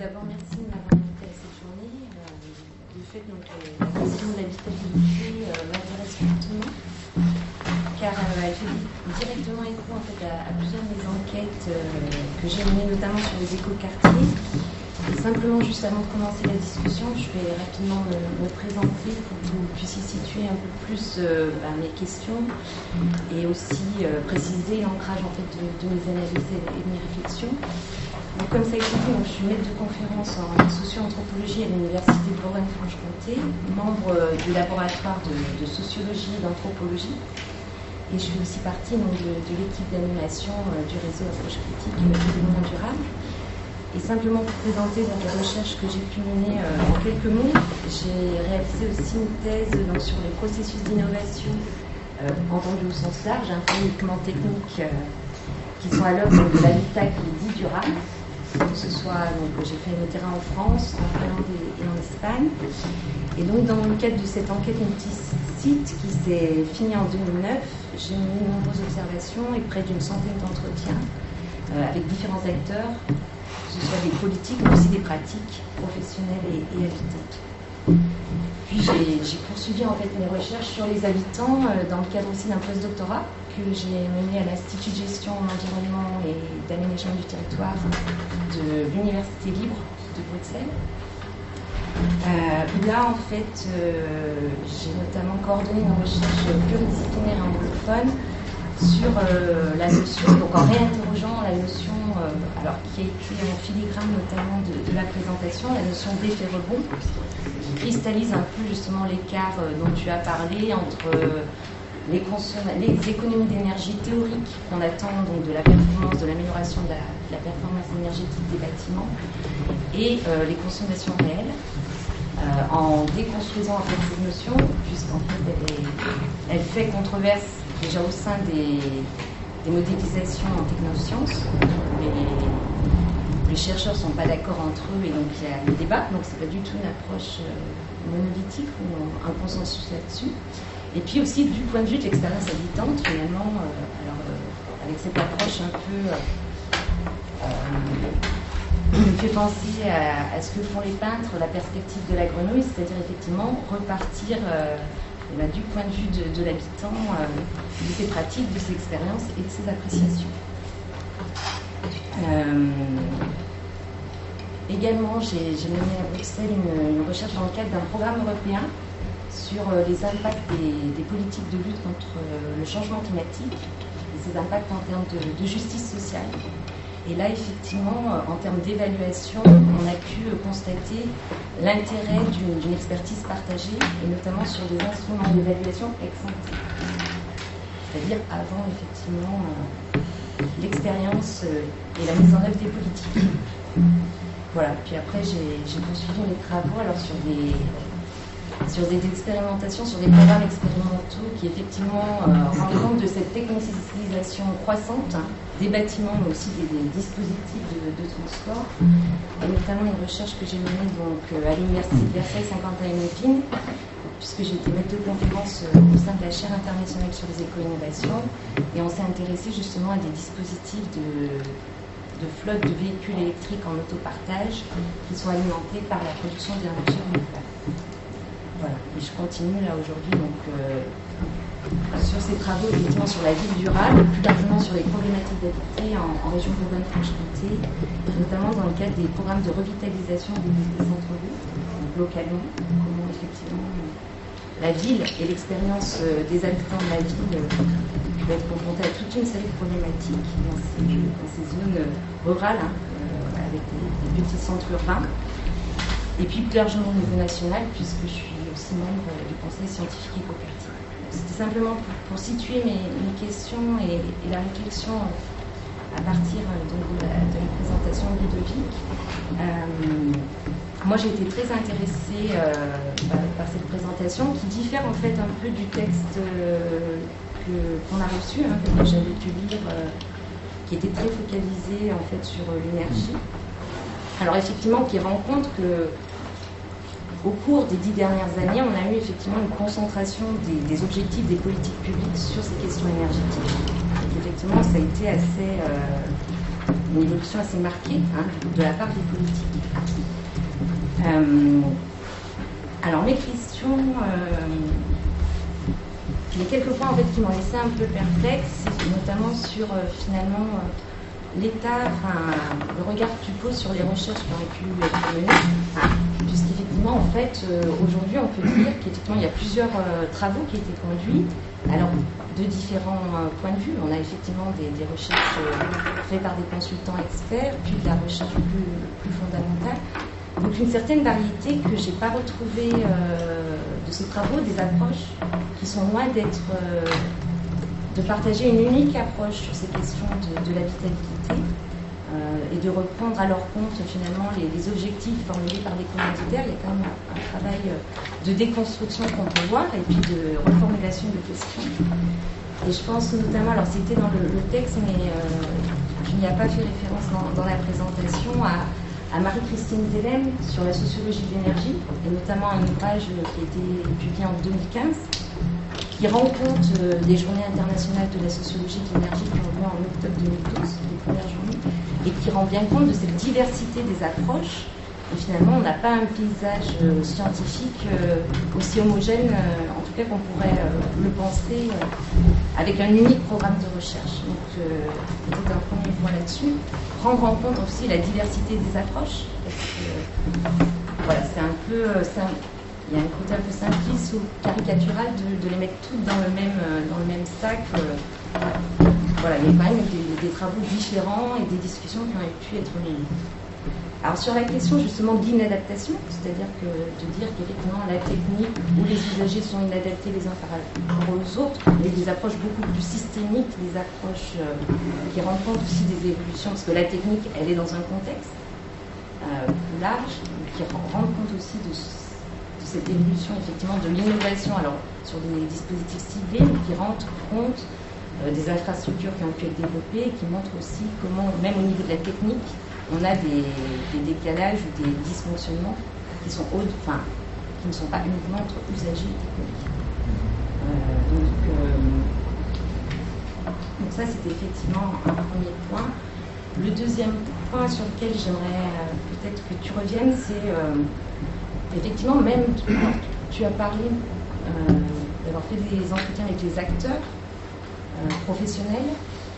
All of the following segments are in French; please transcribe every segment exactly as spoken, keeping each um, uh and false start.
d'abord, merci de m'avoir invité à cette journée. Euh, de fait, donc, euh, la question de l'habitabilité euh, m'intéresse fortement, car euh, elle fait directement écho en fait, à, à plusieurs de mes enquêtes euh, que j'ai menées, notamment sur les écoquartiers. Et simplement, juste avant de commencer la discussion, je vais rapidement me, me présenter pour que vous puissiez situer un peu plus euh, bah, mes questions et aussi euh, préciser l'ancrage en fait, de, de mes analyses et de mes réflexions. Donc, comme ça a été dit, donc, je suis maître de conférence en socio-anthropologie à l'Université de Bourgogne-Franche-Comté, membre euh, du laboratoire de, de sociologie et d'anthropologie. Et je fais aussi partie donc, de, de l'équipe d'animation euh, du réseau Approche Critique euh, du développement durable. Et simplement pour présenter donc, les recherches que j'ai pu mener euh, en quelques mots, j'ai réalisé aussi une thèse donc, sur les processus d'innovation euh, entendus au sens large, un peu uniquement techniques, euh, qui sont à l'œuvre de l'habitat qui est dit durable. Que ce soit, donc, j'ai fait le terrain en France, en Finlande et, et en Espagne. Et donc, dans le cadre de cette enquête multi-site qui s'est finie en deux mille neuf, j'ai mené de nombreuses observations et près d'une centaine d'entretiens euh, avec différents acteurs, que ce soit des politiques, mais aussi des pratiques professionnelles et, et habitatives. Puis j'ai, j'ai poursuivi en fait mes recherches sur les habitants euh, dans le cadre aussi d'un post-doctorat que j'ai mené à l'Institut de gestion de l'environnement et d'aménagement du territoire de l'Université libre de Bruxelles. Euh, là, en fait, euh, j'ai notamment coordonné une recherche pluridisciplinaire et anglophone sur euh, la notion, donc en réinterrogeant la notion, euh, alors qui a été en filigrane notamment de, de la présentation, la notion d'effet rebond, qui cristallise un peu justement l'écart euh, dont tu as parlé entre euh, les, consom- les économies d'énergie théoriques qu'on attend donc de la performance, de l'amélioration de la, de la performance énergétique des bâtiments et euh, les consommations réelles. Euh, en déconstruisant en fait cette notion, puisqu'en fait elle, est, elle fait controverse déjà au sein des, des modélisations en technosciences. Les, les chercheurs ne sont pas d'accord entre eux et donc il y a le débat, donc c'est pas du tout une approche euh, monolithique ou un consensus là-dessus. Et puis aussi du point de vue de l'expérience habitante, finalement, euh, alors, euh, avec cette approche un peu euh, euh, me fait penser à, à ce que font les peintres, la perspective de la grenouille, c'est-à-dire effectivement repartir euh, eh bien, du point de vue de, de l'habitant, euh, de ses pratiques, de ses expériences et de ses appréciations. Euh, également, j'ai, j'ai mené à Bruxelles une, une recherche dans le cadre d'un programme européen sur euh, les impacts des, des politiques de lutte contre euh, le changement climatique et ses impacts en termes de, de justice sociale. Et là, effectivement, en termes d'évaluation, on a pu constater l'intérêt d'une, d'une expertise partagée, et notamment sur des instruments d'évaluation ex ante. C'est-à-dire avant, effectivement, euh, l'expérience euh, et la mise en œuvre des politiques. Voilà. Puis après, j'ai, j'ai poursuivi mes travaux alors, sur des... sur des expérimentations, sur des programmes expérimentaux qui effectivement euh, rendent compte de cette technicisation croissante hein, des bâtiments, mais aussi des, des dispositifs de, de transport. Et notamment une recherche que j'ai menée donc, euh, à l'Université de Versailles, Saint-Quentin-et-Nepvines, puisque j'ai été maître de conférence euh, au sein de la chaire internationale sur les éco-innovations. Et on s'est intéressé justement à des dispositifs de, de flotte de véhicules électriques en autopartage qui sont alimentés par la production d'énergie renouvelable. Voilà. Et je continue là aujourd'hui donc, euh, sur ces travaux effectivement sur la ville durable, plus largement sur les problématiques d'habiter en, en région Bourgogne-Franche-Comté, notamment dans le cadre des programmes de revitalisation des, des centres-villes, donc localement, comment effectivement la ville et l'expérience des habitants de la ville peuvent être confrontés à toute une série de problématiques dans ces, dans ces zones rurales hein, euh, avec des, des petits centres urbains. Et puis plus largement au niveau national, puisque je suis aussi membre du conseil scientifique et coopératif. C'était simplement pour, pour situer mes, mes questions et, et la réflexion à partir donc, de, la, de la présentation de Ludovic. Euh, moi, j'ai été très intéressée euh, par, par cette présentation qui diffère en fait un peu du texte euh, que, qu'on a reçu, hein, que j'avais pu lire, euh, qui était très focalisé en fait sur l'énergie. Alors effectivement, qui rend compte que au cours des dix dernières années, on a eu effectivement une concentration des, des objectifs des politiques publiques sur ces questions énergétiques. Et effectivement, ça a été assez, euh, une évolution assez marquée hein, de la part des politiques. Euh, alors mes questions, euh, il y a quelques points en fait qui m'ont laissé un peu perplexe, notamment sur euh, finalement euh, l'état, enfin, le regard que tu poses sur les recherches qui ont pu être menées, hein, puisqu'effectivement en fait euh, aujourd'hui on peut dire qu'effectivement il y a plusieurs euh, travaux qui étaient conduits, alors de différents euh, points de vue. On a effectivement des, des recherches euh, faites par des consultants experts, puis de la recherche plus, plus fondamentale. Donc une certaine variété que je n'ai pas retrouvée euh, de ces travaux, des approches qui sont loin d'être, euh, de partager une unique approche sur ces questions de, de l'habitabilité euh, et de reprendre à leur compte finalement les, les objectifs formulés par des commanditaires. Il y a quand même un, un travail de déconstruction qu'on peut voir et puis de reformulation de questions. Et je pense notamment, alors c'était dans le, le texte, mais euh, je n'y ai pas fait référence dans, dans la présentation, à à Marie-Christine Zellem sur la sociologie de l'énergie, et notamment un ouvrage qui a été publié en deux mille quinze, qui rend compte euh, des journées internationales de la sociologie de l'énergie qui ont lieu en octobre deux mille douze, les premières journées, et qui rend bien compte de cette diversité des approches. Et finalement, on n'a pas un paysage euh, scientifique euh, aussi homogène, euh, en tout cas qu'on pourrait euh, le penser, euh, avec un unique programme de recherche. Donc, euh, peut-être un premier point là-dessus. Prendre en compte aussi la diversité des approches, parce que euh, voilà, c'est un peu, c'est un, il y a un côté un peu simpliste ou caricatural de, de les mettre toutes dans le même, dans le même sac. Euh, voilà, il y a quand même des, des travaux différents et des discussions qui ont pu être menées. Alors sur la question justement de l'inadaptation, c'est-à-dire que de dire qu'effectivement la technique ou les usagers sont inadaptés les uns par rapport aux autres, mais des approches beaucoup plus systémiques, des approches euh, qui rendent compte aussi des évolutions, parce que la technique elle est dans un contexte euh, plus large, qui rend compte aussi de, de cette évolution effectivement de l'innovation, alors sur des dispositifs ciblés, mais qui rendent compte euh, des infrastructures qui ont pu être développées, qui montrent aussi comment, même au niveau de la technique, on a des, des décalages ou des dysfonctionnements qui sont hauts, enfin, qui ne sont pas uniquement entre usagers et techniques. Euh, donc, euh, donc ça, c'était effectivement un premier point. Le deuxième point sur lequel j'aimerais euh, peut-être que tu reviennes, c'est euh, effectivement même, alors, tu as parlé euh, d'avoir fait des entretiens avec les acteurs euh, professionnels.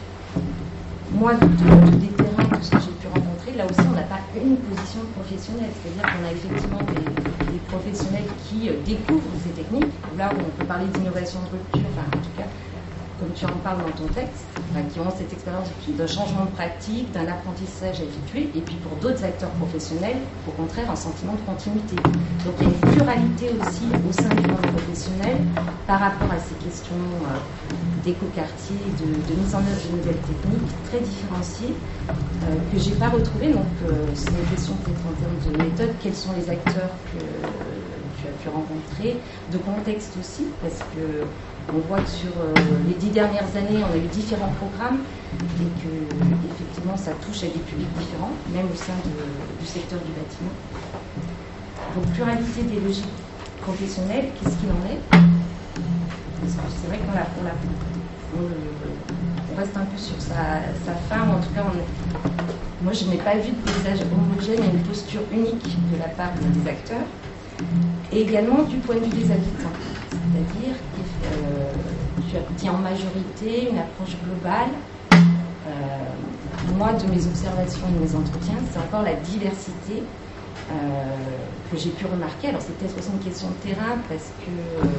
Moi, de, de, des terrains, tout ce que j'ai pu rencontrer, là aussi, on n'a pas une position professionnelle. C'est-à-dire qu'on a effectivement des, des professionnels qui euh, découvrent ces techniques. Là où on peut parler d'innovation de rupture, enfin, en tout cas, comme tu en parles dans ton texte, enfin, qui ont cette expérience d'un changement de pratique, d'un apprentissage à effectuer, et puis pour d'autres acteurs professionnels, au contraire, un sentiment de continuité. Donc il y a une pluralité aussi au sein du monde professionnel par rapport à ces questions euh, d'éco-quartier, de, de mise en œuvre de nouvelles techniques très différenciées, euh, que je n'ai pas retrouvées. Donc euh, c'est une question peut-être en termes de méthode, quels sont les acteurs que tu as pu rencontrer, de contexte aussi, parce que on voit que sur euh, les dix dernières années, on a eu différents programmes et que effectivement, ça touche à des publics différents, même au sein de, du secteur du bâtiment. Donc, pluralité des logiques professionnelles, qu'est-ce qu'il en est? Parce que c'est vrai qu'on l'a, on, l'a, on, on reste un peu sur sa, sa fin, ou en tout cas, on est, moi, je n'ai pas vu de paysage homogène et une posture unique de la part des acteurs, et également du point de vue des habitants. C'est-à-dire que euh, tu as dit en majorité une approche globale. Euh, moi, de mes observations et de mes entretiens, c'est encore la diversité euh, que j'ai pu remarquer. Alors, c'est peut-être aussi une question de terrain parce que euh,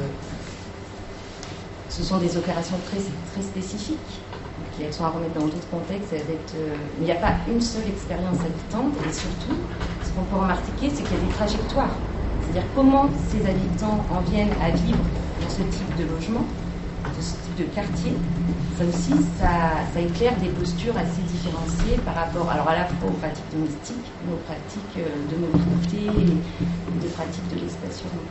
ce sont des opérations très, très spécifiques qui elles sont à remettre dans d'autres contextes. Elles être, euh, il n'y a pas une seule expérience habitante et surtout, ce qu'on peut remarquer, c'est qu'il y a des trajectoires. C'est-à-dire comment ces habitants en viennent à vivre dans ce type de logement, de ce type de quartier. Ça aussi, ça, ça éclaire des postures assez différenciées par rapport alors à la fois aux pratiques domestiques, mais aux pratiques de mobilité et de pratiques de l'espace urbain.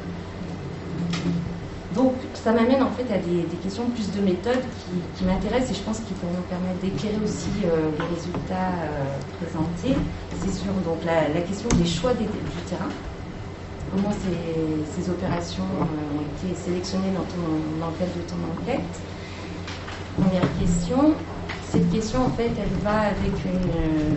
Donc, ça m'amène en fait à des, des questions plus de méthode qui, qui m'intéressent et je pense qu'ils vont nous permettre d'éclairer aussi euh, les résultats euh, présentés. C'est sur donc, la, la question des choix des, du terrain. Comment ces, ces opérations euh, ont été sélectionnées dans, ton, dans le cadre de ton enquête. Première question, cette question, en fait, elle va avec une,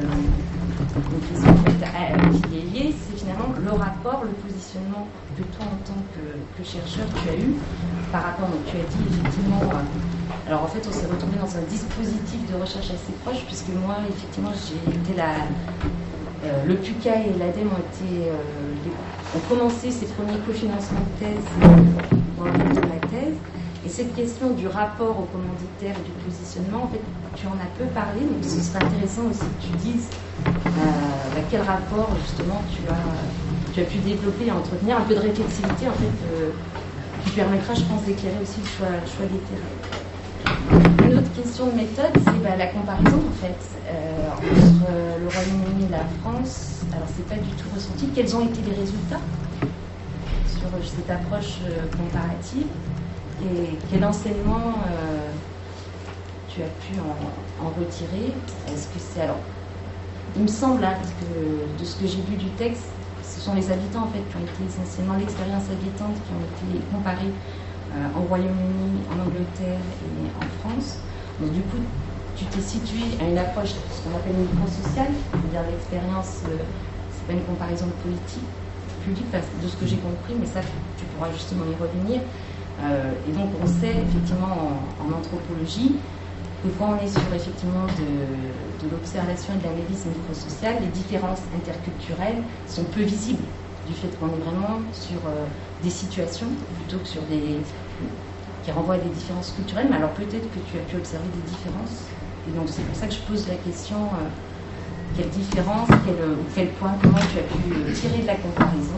une question en fait, qui est liée, c'est finalement le rapport, le positionnement que toi, en tant que, que chercheur, tu as eu par rapport, donc tu as dit effectivement, euh, alors en fait, on s'est retrouvé dans un dispositif de recherche assez proche, puisque moi, effectivement, j'ai été la, euh, le PUCA et l'ADEME ont été, euh, les, ont commencé ces premiers cofinancements de thèse dans le cadre de ma thèse. Et cette question du rapport au commanditaire et du positionnement, en fait, tu en as peu parlé, donc ce serait intéressant aussi que tu dises euh, quel rapport justement tu as, tu as pu développer et entretenir, un peu de réflexivité en fait, euh, qui permettra, je pense, d'éclairer aussi le choix, le choix littéraire. Une autre question de méthode, c'est bah, la comparaison en fait euh, entre le Royaume-Uni et la France. Alors c'est pas du tout ressenti. Quels ont été les résultats sur euh, cette approche euh, comparative? Et quel enseignement euh, tu as pu en, en retirer? Est-ce que c'est alors, il me semble, hein, parce que de ce que j'ai vu du texte, ce sont les habitants en fait qui ont été essentiellement l'expérience habitante qui ont été comparés euh, au Royaume-Uni, en Angleterre et en France. Donc du coup, tu t'es situé à une approche ce qu'on appelle micro-sociale, c'est-à-dire l'expérience, euh, c'est pas une comparaison de politique publique, enfin, de ce que j'ai compris, mais ça, tu pourras justement y revenir. Euh, et donc on sait effectivement en, en anthropologie que quand on est sur effectivement de, de l'observation et de l'analyse microsociale, les différences interculturelles sont peu visibles du fait qu'on est vraiment sur euh, des situations plutôt que sur des qui renvoient à des différences culturelles. Mais alors peut-être que tu as pu observer des différences. Et donc c'est pour ça que je pose la question euh, quelle différence, quel, ou quel point, comment tu as pu euh, tirer de la comparaison.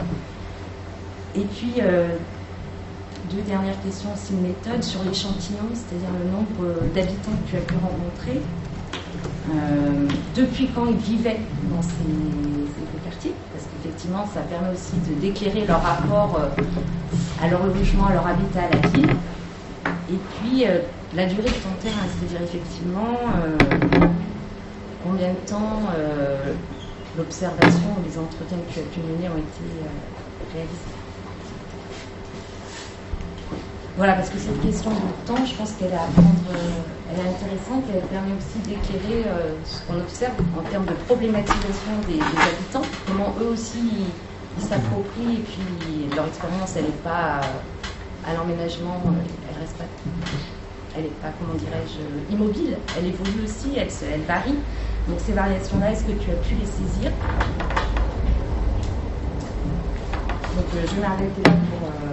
Et puis euh, deux dernières questions aussi de méthode sur l'échantillon, c'est-à-dire le nombre d'habitants que tu as pu rencontrer, euh, depuis quand ils vivaient dans ces, ces quartiers, parce qu'effectivement ça permet aussi de d'éclairer leur rapport euh, à leur logement, à leur habitat, à la ville, et puis euh, la durée de ton terrain, c'est-à-dire effectivement euh, combien de temps euh, l'observation ou les entretiens que tu as pu mener ont été euh, réalisés. Voilà, parce que cette question de temps, je pense qu'elle est, à prendre, euh, elle est intéressante et elle permet aussi d'éclairer euh, ce qu'on observe en termes de problématisation des, des habitants, comment eux aussi ils, ils s'approprient et puis leur expérience, elle n'est pas à, à l'emménagement, elle reste pas, elle n'est pas, comment dirais-je, immobile, elle évolue aussi, elle, elle varie. Donc ces variations-là, est-ce que tu as pu les saisir? Donc euh, je vais m'arrêter là pour... Euh,